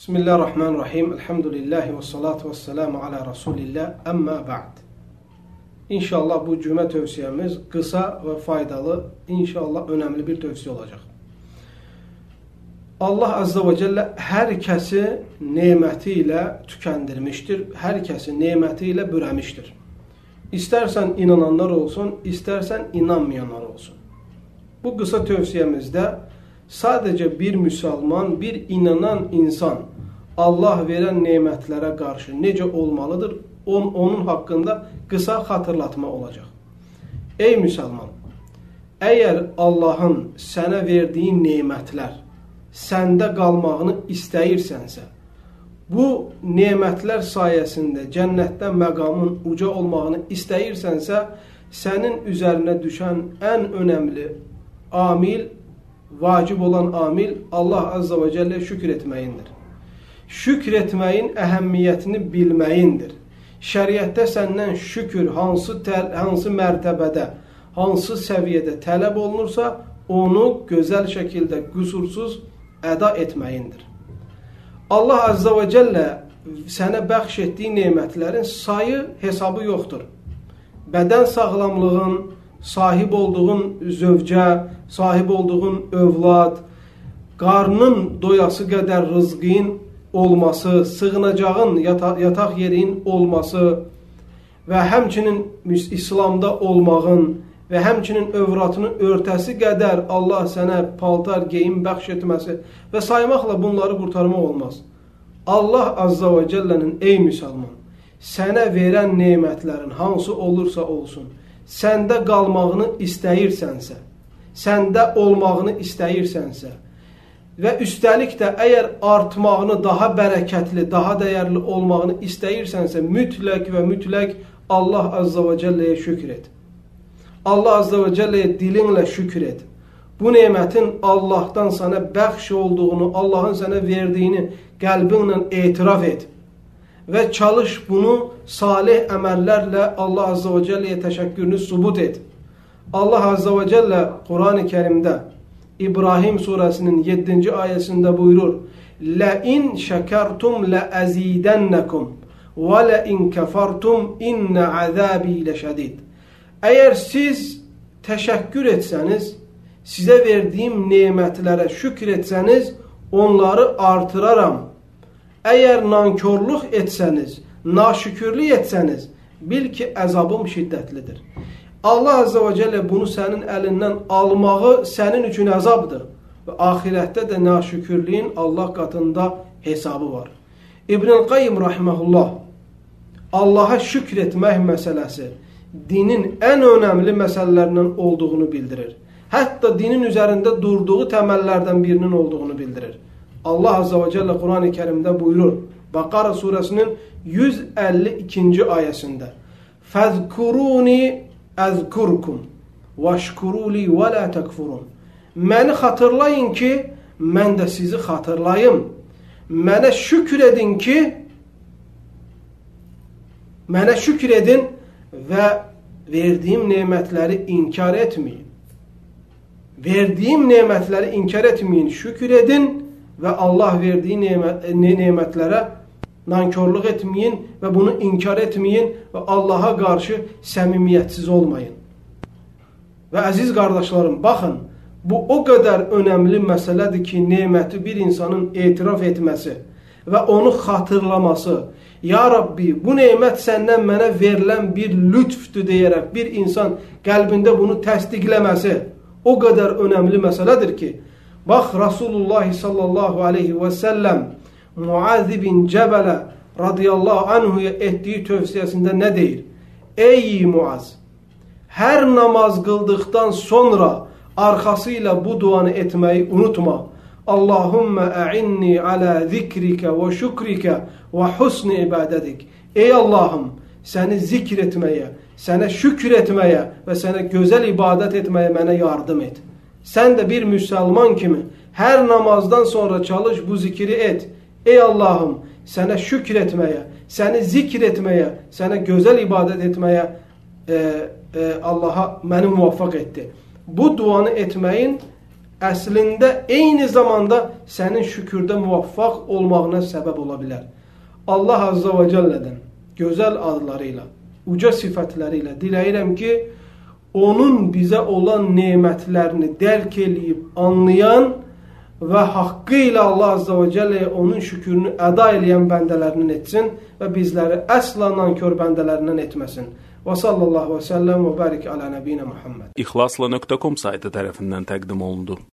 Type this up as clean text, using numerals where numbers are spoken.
Bismillahirrahmanirrahim. Elhamdülillahi ve salatu ve selamu ala Resulillah. Amma ba'd. İnşallah bu cümə tövsiyemiz kısa ve faydalı, inşallah önemli bir tövsiye olacak. Allah Azze ve Celle herkesi nimetiyle tükendirmiştir. Herkesi nimetiyle büremiştir. İstersen inananlar olsun, istersen inanmayanlar olsun. Bu kısa tövsiyemizde sadece bir Müslüman, bir inanan insan Allah veren nimetlere karşı necə olmalıdır? Onun hakkında kısa hatırlatma olacak. Ey Müslüman, eğer Allah'ın sana verdiği nimetler sende kalmağını isteyirsənsə, bu nimetler sayesinde cennette məqamın uca olmağını isteyirsənsə, senin üzerine düşen en önemli amil, vacib olan amil Allah Azze ve Celle şükür etməyindir. Şükür etməyin əhəmmiyyətini bilməyindir. Şəriətdə səndən şükür hansı mərtəbədə, hansı səviyyədə tələb olunursa, onu gözəl şəkildə qüsursuz əda etməyindir. Allah Azze ve Celle sənə bəxş etdiyi nemətlərin sayı, hesabı yoxdur. Bədən sağlamlığın, sahib olduğun zövcə, sahib olduğun övlad, qarnın doyası qədər rızqın olması, sığınacağın, yataq yerin olması və həmçinin İslamda olmağın və həmçinin övratını örtəsi qədər Allah sənə paltar, geyim bəxş etməsi və saymaqla bunları qurtarmaq olmaz. Allah Azza ve Celle'nin ey Müslüman, sənə verən nemətlərin hansı olursa olsun, səndə qalmağını istəyirsənsə, səndə olmağını istəyirsənsə və üstəlik də əgər artmağını, daha bərəkətli, daha dəyərli olmağını istəyirsənsə, mütləq və mütləq Allah Azza ve Celle'ye şükür et. Allah Azza ve Celle'ye dilinlə şükür et. Bu nemətin Allah'tan sana bəxş olduğunu, Allah'ın sana verdiğini qəlbinlə etiraf et. Və çalış bunu salih əməllərlə Allah Azza ve Celle'ye təşəkkürünü subut et. Allah Azza ve Celle Kur'an-ı Kerim'de İbrahim suresinin 7. ayesinde buyurur: لَاِنْ شَكَرْتُمْ لَاَزِيدَنَّكُمْ وَلَاِنْ كَفَرْتُمْ اِنَّ عَذَابِي لَشَدِيدٌ. Eğer siz teşekkür etseniz, size verdiğim nimetlere şükür etseniz, onları artıraram. Eğer nankörlük etseniz, naşükürlük etseniz, bil ki əzabım şiddətlidir. Allah Azze ve Celle bunu senin elinden almağı senin için əzabdır. Ve ahirette de naşükürlüğün Allah katında hesabı var. İbn-i Qayyim rahimehullah, Allah'a şükretmək məsələsi dinin en önemli məsələlərindən olduğunu bildirir. Hatta dinin üzerinde durduğu temellerden birinin olduğunu bildirir. Allah Azze ve Celle Kur'an-ı Kerim'de buyurur. Bakara suresinin 152. ayesinde: فَذْكُرُونِ اَذْكُرْكُمْ وَاشْكُرُوا لِي وَلَا تَكْفُرُونَ. Məni xatırlayın ki, mən də sizi xatırlayım. Mənə şükür edin ki, mənə şükür edin və verdiğim nimetləri inkar etmeyin. Verdiğim nimetləri inkar etmeyin, şükür edin ve Allah verdiği nimetlere nankörlük etmeyin ve bunu inkar etmeyin ve Allah'a karşı səmimiyyətsiz olmayın. Ve aziz kardeşlerim, bakın, bu o kadar önemli meseledir ki nimeti bir insanın itiraf etmesi ve onu hatırlaması. Ya Rabbi, bu nimet senden mənə verilen bir lütftür diyerek bir insan kalbinde bunu təsdiqləməsi o kadar önemli meseledir ki, bak Resulullah sallallahu aleyhi ve sellem Muaz bin Cebel'e radıyallahu anhu'ya ettiği tövsiyesinde ne deyir? Ey Muaz, her namaz kıldıktan sonra arkasıyla bu duanı etmeyi unutma. Allahümme a'inni ala zikrike ve şükrike ve husni ibadetik. Ey Allah'ım, seni zikretmeye, sana şükür etmeye ve sana güzel ibadet etmeye mənə yardım et. Sen de bir Müslüman kimi her namazdan sonra çalış bu zikri et. Ey Allah'ım, sana şükür etmeye, seni zikretmeye, sana güzel ibadet etmeye Allah'a beni muvaffak etti. Bu duanı etmeyin əslində eyni zamanda sənin şükürdə muvaffaq olmağına səbəb ola bilər. Allah Azza və Cəllədən gözəl adları ilə, uca sifətləri ilə diləyirəm ki, onun bizə olan nemətlərini dərk eləyib, anlayan və haqqı ilə Allah Azza və Cəlləyə onun şükrünü əda eləyən bəndələrindən etsin və bizləri əsla nankör bəndələrindən etməsin. Və sallallahu və səlləm və bərik alə nəbiyyə Muhammed. İxlasla.com saytı tərəfindən təqdim olundu.